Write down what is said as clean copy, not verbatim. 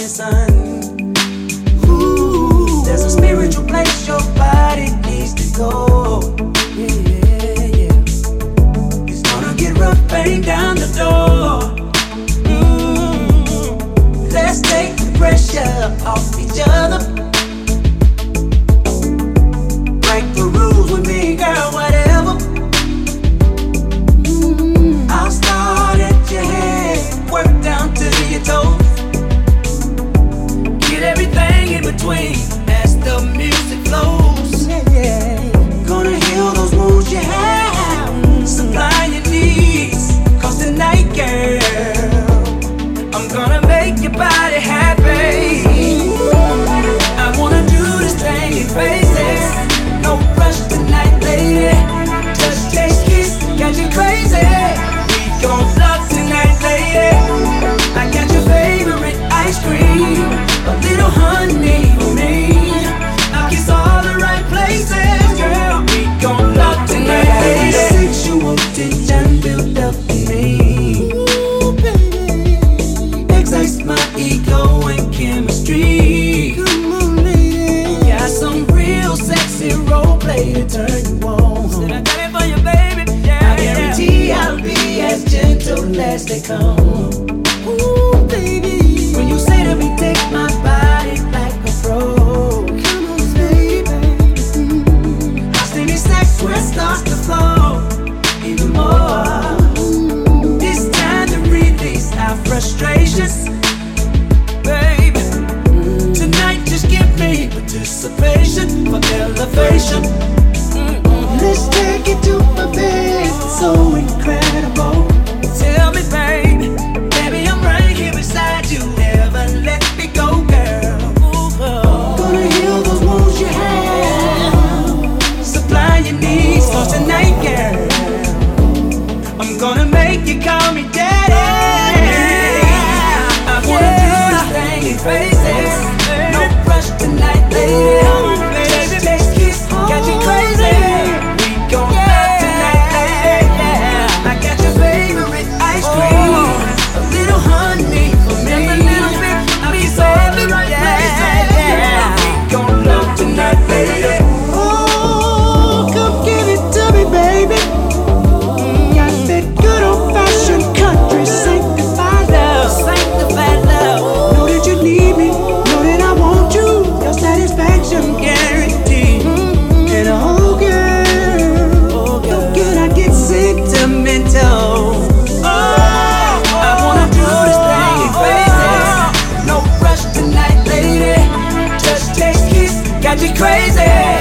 son. Ooh, there's a spiritual place your body needs to go. Yeah. It's gonna get rough, bang down the door. Let's take the pressure off each other. Break the rules with me, girl, whatever. I'll start at your head, work down to your toes. Get everything in between as the music flows. Yeah. Gonna heal those wounds you have, supply your needs. Cause tonight, girl, I'm gonna make your body happy. I wanna do this thing in phases. No rush tonight, lady. Just taste, kiss, got you crazy. We gon' love tonight, lady. I got your favorite ice cream, a little honey for me. I'll kiss all the right places, girl. We gon' love tonight, lady. Sexual tension built up in me. Excites my ego and chemistry. Come on, lady. Got some real sexy role play to turn you on. Said I got it for you, baby. Yeah, I guarantee I'll be as gentle as they come. Ooh, baby. When you say to me, take my body like a pro. Come on, baby. Our steamy sex where it starts to flow even more. It's time to release our frustrations, baby. Tonight just give me participation for elevation. Let's take it to my bed, it's so incredible. Tell me, baby, baby, I'm right here beside you. Never let me go, girl. Gonna heal those wounds you have, supply your needs. Cause tonight, girl, I'm gonna make you call me daddy. I wanna do this thing in phases. No rush tonight, lady. Just taste, kiss, got you crazy. We gon' love tonight, lady. I got your favorite ice cream, a little honey for me. I'll be so the right place. We gon' love tonight, lady. Oh, come give it to me, baby. Got that good old-fashioned country sanctified love. Sanctified love. Know that you need me, know that I want you. Your satisfaction guaranteed. And oh girl, can I get sentimental? Oh, I wanna do this thing in phases. No rush tonight, lady. Just taste, kiss, got you crazy.